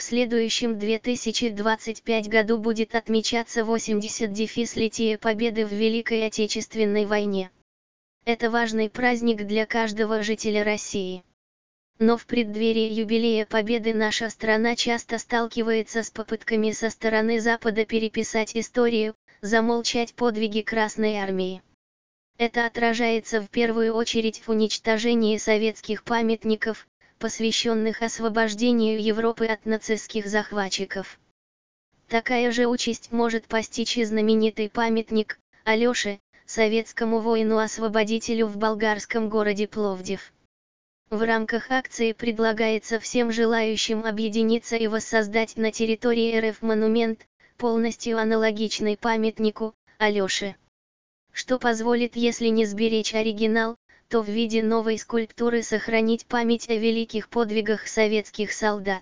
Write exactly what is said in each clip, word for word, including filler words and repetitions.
следующем две тысячи двадцать пятом году будет отмечаться восьмидесятилетие Победы в Великой Отечественной войне. Это важный праздник для каждого жителя России. Но в преддверии юбилея Победы наша страна часто сталкивается с попытками со стороны Запада переписать историю, замолчать подвиги Красной Армии. Это отражается в первую очередь в уничтожении советских памятников, посвященных освобождению Европы от нацистских захватчиков. Такая же участь может постичь и знаменитый памятник Алёше, советскому воину-освободителю в болгарском городе Пловдив. В рамках акции предлагается всем желающим объединиться и воссоздать на территории эр эф монумент, полностью аналогичный памятнику Алёше. Что позволит, если не сберечь оригинал, то в виде новой скульптуры сохранить память о великих подвигах советских солдат.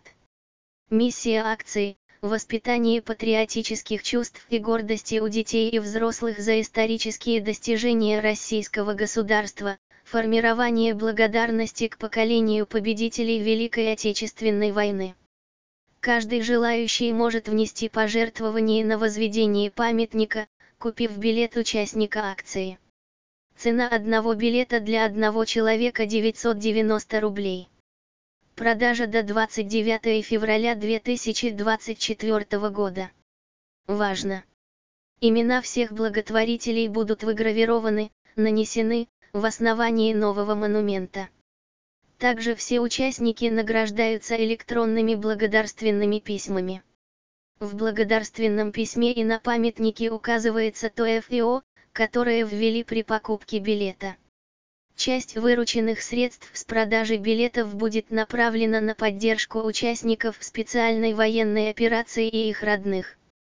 Миссия акции – воспитание патриотических чувств и гордости у детей и взрослых за исторические достижения российского государства, формирование благодарности к поколению победителей Великой Отечественной войны. Каждый желающий может внести пожертвование на возведение памятника, купив билет участника акции. Цена одного билета для одного человека девятьсот девяносто рублей. Продажа до двадцать девятого февраля две тысячи двадцать четвёртого года. Важно! Имена всех благотворителей будут выгравированы, нанесены, в основании нового монумента. Также все участники награждаются электронными благодарственными письмами. В благодарственном письме и на памятнике указывается то эф и о, которое ввели при покупке билета. Часть вырученных средств с продажи билетов будет направлена на поддержку участников специальной военной операции и их родных.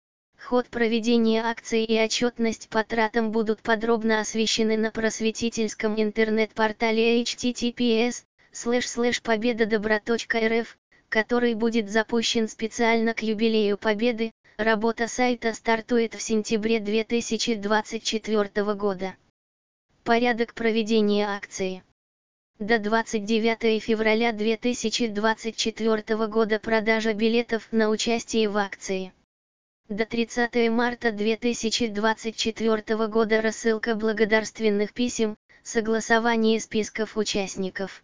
Ход проведения акции и отчетность по тратам будут подробно освещены на просветительском интернет-портале эйч ти ти пи эс слэш слэш победадобра точка эр эф, который будет запущен специально к юбилею Победы. Работа сайта стартует в сентябре две тысячи двадцать четвёртого года. Порядок проведения акции. До двадцать девятого февраля две тысячи двадцать четвёртого года продажа билетов на участие в акции. До тридцатого марта две тысячи двадцать четвёртого года рассылка благодарственных писем, согласование списков участников.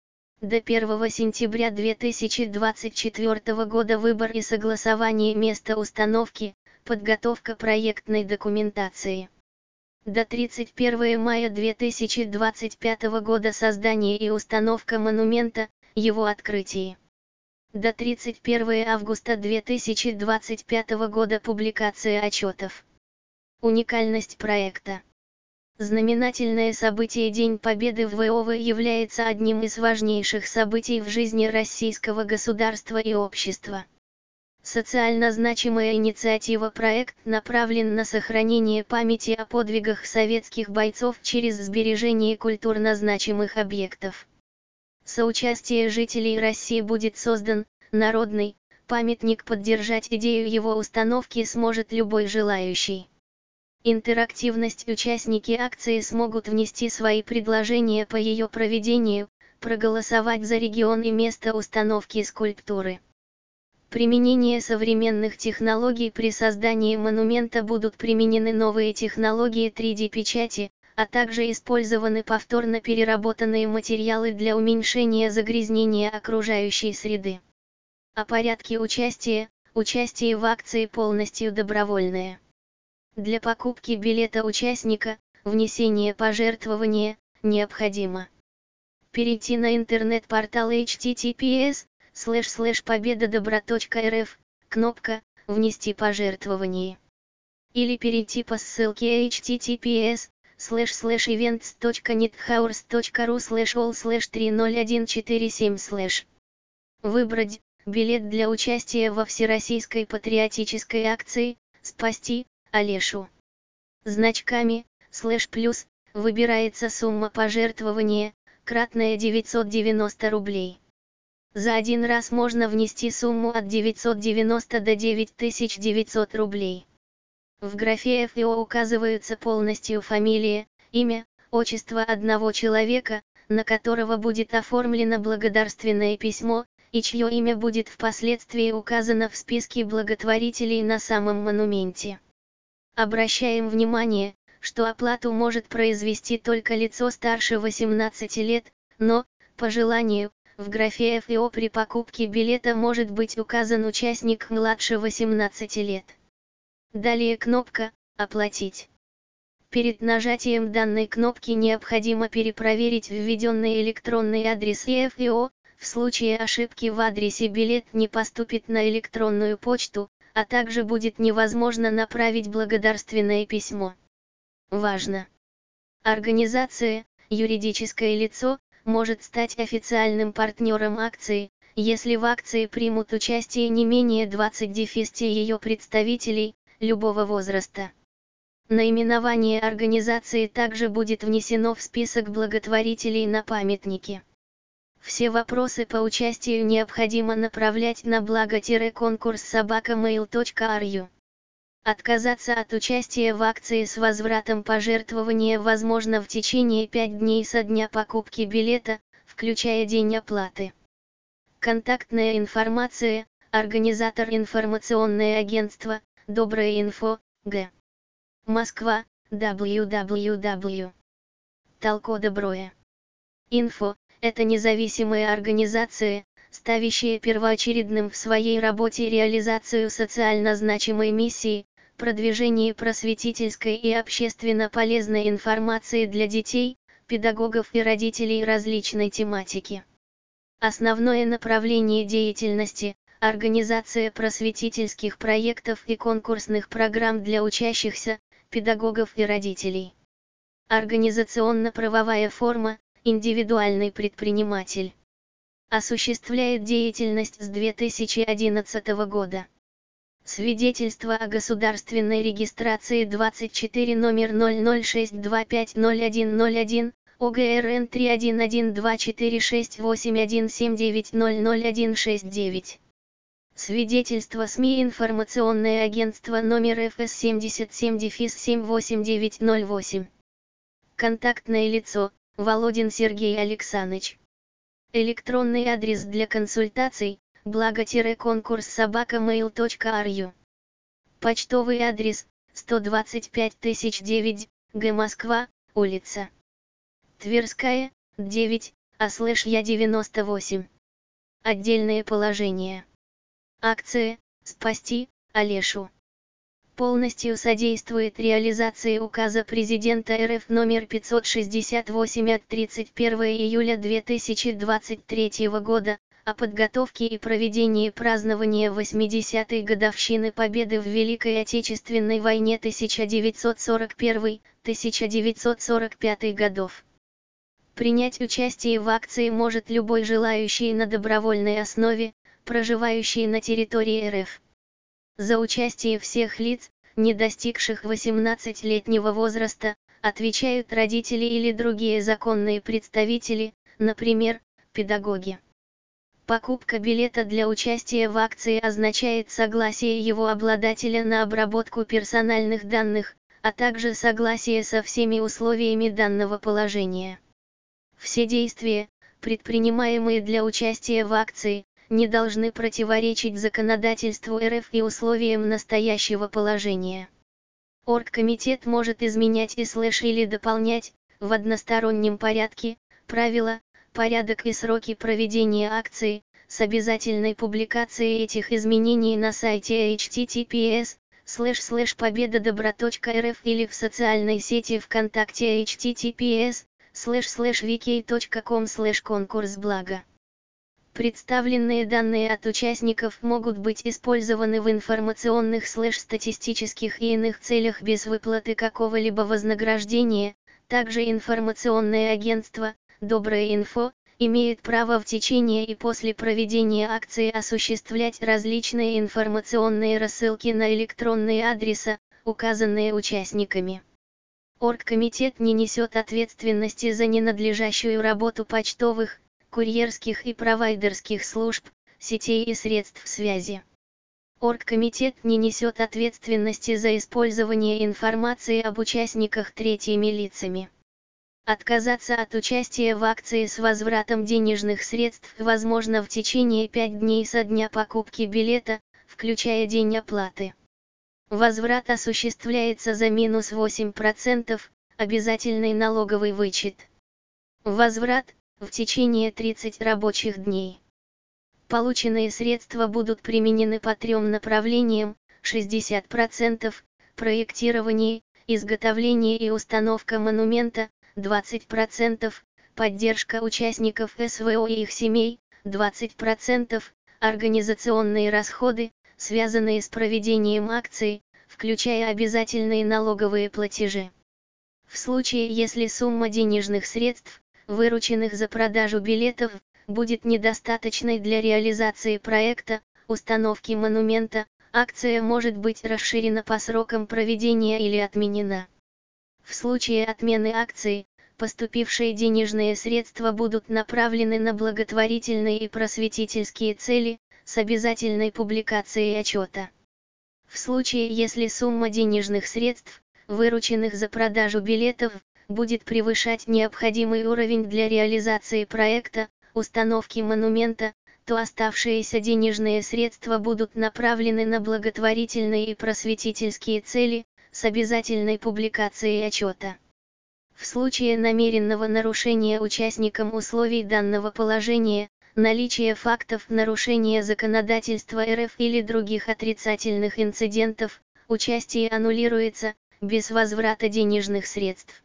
До первого сентября две тысячи двадцать четвёртого года выбор и согласование места установки, подготовка проектной документации. До тридцать первого мая две тысячи двадцать пятого года создание и установка монумента, его открытие. До тридцать первого августа две тысячи двадцать пятого года публикация отчетов. Уникальность проекта. Знаменательное событие День Победы в ВОВ является одним из важнейших событий в жизни российского государства и общества. Социально значимая инициатива проект направлен на сохранение памяти о подвигах советских бойцов через сбережение культурно значимых объектов. Соучастие жителей России будет создан, народный, памятник. Поддержать идею его установки сможет любой желающий. Интерактивность. Участники акции смогут внести свои предложения по ее проведению, проголосовать за регион и место установки скульптуры. Применение современных технологий. При создании монумента будут применены новые технологии три дэ печати, а также использованы повторно переработанные материалы для уменьшения загрязнения окружающей среды. О порядке участия. Участие в акции полностью добровольное. Для покупки билета участника, внесение пожертвования, необходимо перейти на интернет-портал эйч ти ти пи эс слэш слэш победадобра точка эр эф, кнопка «Внести пожертвование». Или перейти по ссылке эйч ти ти пи эс слэш слэш ивентс точка нетхаурс точка ру слэш ол слэш три ноль один четыре семь слэш. Выбрать билет для участия во всероссийской патриотической акции «Спасти Алешу». Значками слэш плюс выбирается сумма пожертвования, кратная девятьсот девяносто рублей. За один раз можно внести сумму от девятисот девяноста до девяти тысяч девятисот рублей. В графе эф и о указываются полностью фамилия, имя, отчество одного человека, на которого будет оформлено благодарственное письмо, и чье имя будет впоследствии указано в списке благотворителей на самом монументе. Обращаем внимание, что оплату может произвести только лицо старше восемнадцати лет, но, по желанию, в графе эф и о при покупке билета может быть указан участник младше восемнадцати лет. Далее кнопка «Оплатить». Перед нажатием данной кнопки необходимо перепроверить введенный электронный адрес и эф и о, в случае ошибки в адресе билет не поступит на электронную почту, а также будет невозможно направить благодарственное письмо. Важно! Организация, юридическое лицо, может стать официальным партнером акции, если в акции примут участие не менее двадцати ее представителей, любого возраста. Наименование организации также будет внесено в список благотворителей на памятнике. Все вопросы по участию необходимо направлять на благо-конкурс собака мейл точка ру. Отказаться от участия в акции с возвратом пожертвования возможно в течение пяти дней со дня покупки билета, включая день оплаты. Контактная информация, организатор информационное агентство, Доброе инфо, Г. Москва, дабл ю дабл ю дабл ю точка толко доброе инфо – это независимая организация, ставящая первоочередным в своей работе реализацию социально значимой миссии, продвижение просветительской и общественно полезной информации для детей, педагогов и родителей различной тематики. Основное направление деятельности – организация просветительских проектов и конкурсных программ для учащихся, педагогов и родителей. Организационно-правовая форма – индивидуальный предприниматель. Осуществляет деятельность с две тысячи одиннадцатого года. Свидетельство о государственной регистрации двадцать четыре номер ноль ноль шесть два пять ноль один ноль один, о гэ эр эн три один один два четыре шесть восемь один семь девять ноль ноль один шесть девять. Свидетельство СМИ информационное агентство номер эф эс семьдесят семь семь восемь девять ноль восемь. Контактное лицо – Володин Сергей Александрович. Электронный адрес для консультаций – благо-конкурс собака мейл точка ру. Почтовый адрес – сто двадцать пять тысяч девять, Г. Москва, улица Тверская, девять, а слэш я девяносто восемь. Отдельное положение. Акция «Спасти Олешу» полностью содействует реализации указа президента эр эф номер пятьсот шестьдесят восемь от тридцать первого июля две тысячи двадцать третьего года о подготовке и проведении празднования восьмидесятой годовщины Победы в Великой Отечественной войне тысяча девятьсот сорок первый — тысяча девятьсот сорок пятый годов. Принять участие в акции может любой желающий на добровольной основе, проживающий на территории эр эф. За участие всех лиц, не достигших восемнадцатилетнего возраста, отвечают родители или другие законные представители, например, педагоги. Покупка билета для участия в акции означает согласие его обладателя на обработку персональных данных, а также согласие со всеми условиями данного положения. Все действия, предпринимаемые для участия в акции, не должны противоречить законодательству эр эф и условиям настоящего положения. Оргкомитет может изменять и слэш или дополнять, в одностороннем порядке, правила, порядок и сроки проведения акции, с обязательной публикацией этих изменений на сайте эйч ти ти пи эс слэш слэш победа добра точка эр эф или в социальной сети ВКонтакте эйч ти ти пи эс слэш слэш вики точка ком слэш конкурс блага. Представленные данные от участников могут быть использованы в информационных слэш-статистических и иных целях без выплаты какого-либо вознаграждения. Также информационное агентство «Доброе инфо» имеет право в течение и после проведения акции осуществлять различные информационные рассылки на электронные адреса, указанные участниками. Оргкомитет не несет ответственности за ненадлежащую работу почтовых, курьерских и провайдерских служб, сетей и средств связи. Оргкомитет не несет ответственности за использование информации об участниках третьими лицами. Отказаться от участия в акции с возвратом денежных средств возможно в течение пяти дней со дня покупки билета, включая день оплаты. Возврат осуществляется за минус восемь процентов, обязательный налоговый вычет. Возврат в течение тридцати рабочих дней. Полученные средства будут применены по трем направлениям: шестьдесят процентов проектирование, изготовление и установка монумента, двадцать процентов поддержка участников СВО и их семей, двадцать процентов организационные расходы, связанные с проведением акции, включая обязательные налоговые платежи. В случае, если сумма денежных средств, вырученных за продажу билетов, будет недостаточной для реализации проекта установки монумента, акция может быть расширена по срокам проведения или отменена. В случае отмены акции, поступившие денежные средства будут направлены на благотворительные и просветительские цели, с обязательной публикацией отчета. В случае, если сумма денежных средств, вырученных за продажу билетов, будет превышать необходимый уровень для реализации проекта установки монумента, то оставшиеся денежные средства будут направлены на благотворительные и просветительские цели, с обязательной публикацией отчета. В случае намеренного нарушения участникам условий данного положения, наличие фактов нарушения законодательства РФ или других отрицательных инцидентов, участие аннулируется, без возврата денежных средств.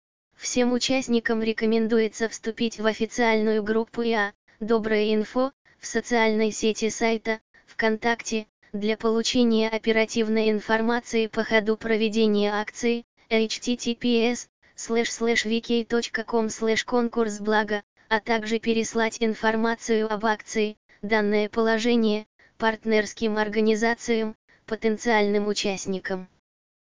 Всем участникам рекомендуется вступить в официальную группу ИА «Добрая инфо» в социальной сети сайта ВКонтакте, для получения оперативной информации по ходу проведения акции, эйч ти ти пи эс слэш слэш вики точка ком слэш конкурс блага, а также переслать информацию об акции, данное положение, партнерским организациям, потенциальным участникам.